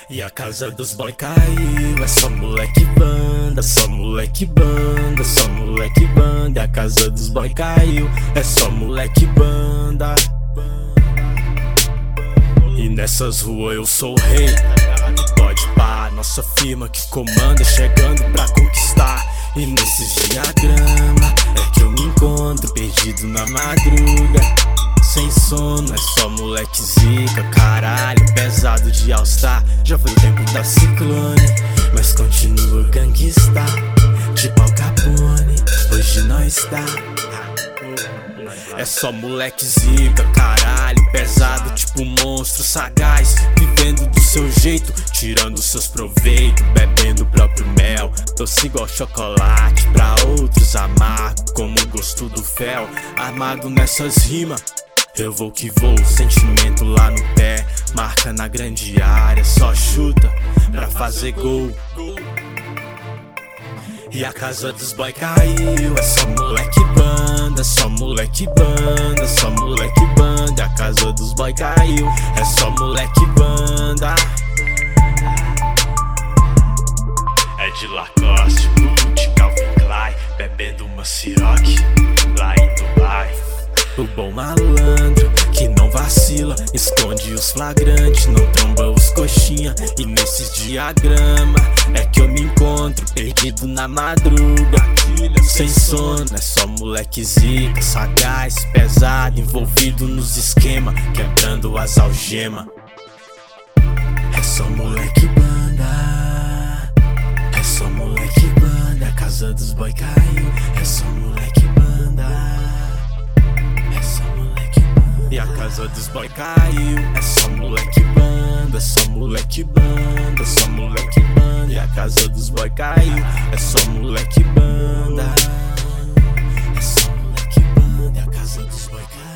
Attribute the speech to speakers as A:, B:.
A: E a casa dos boy caiu, é só moleque banda, só moleque banda, só moleque banda. E a casa dos boy caiu, é só moleque banda. E nessas ruas eu sou o rei, pode pá, nossa firma que comanda, chegando pra conquistar. E nesses diagrama é que eu me encontro, perdido na madruga, sem sono, é só moleque zica, caralho, pesado de All-Star. Já foi o tempo da Ciclone, mas continua gangsta, tipo Al Capone, hoje não está. É só moleque zica, caralho, pesado tipo monstro sagaz, vivendo do seu jeito, tirando seus proveitos, bebendo o próprio mel, doce igual chocolate, pra outros amargo, como o gosto do fel. Armado nessas rimas, eu vou que vou, sentimento lá no pé, marca na grande área, só chuta pra fazer gol. E a casa dos boy caiu, é só moleque banda, só moleque banda, só moleque banda. A casa dos boy caiu, é só moleque banda. É de Lacoste, Gucci, Calvin Klein, bebendo uma Ciroc lá em Dubai. O bom malandro que não vacila, esconde os flagrantes, não tromba os coxinha. E nesses diagrama é que eu me encontro, perdido na madruga, sem sono, é só moleque zica, sagaz, pesado, envolvido nos esquema, quebrando as algemas. É só moleque banda, é só moleque banda. A casa dos boy caiu, é só moleque banda. E a casa dos boy caiu, é só moleque banda, só moleque banda, só moleque banda. E a casa dos boy caiu, é só moleque banda, é só moleque banda. E a casa dos boy caiu.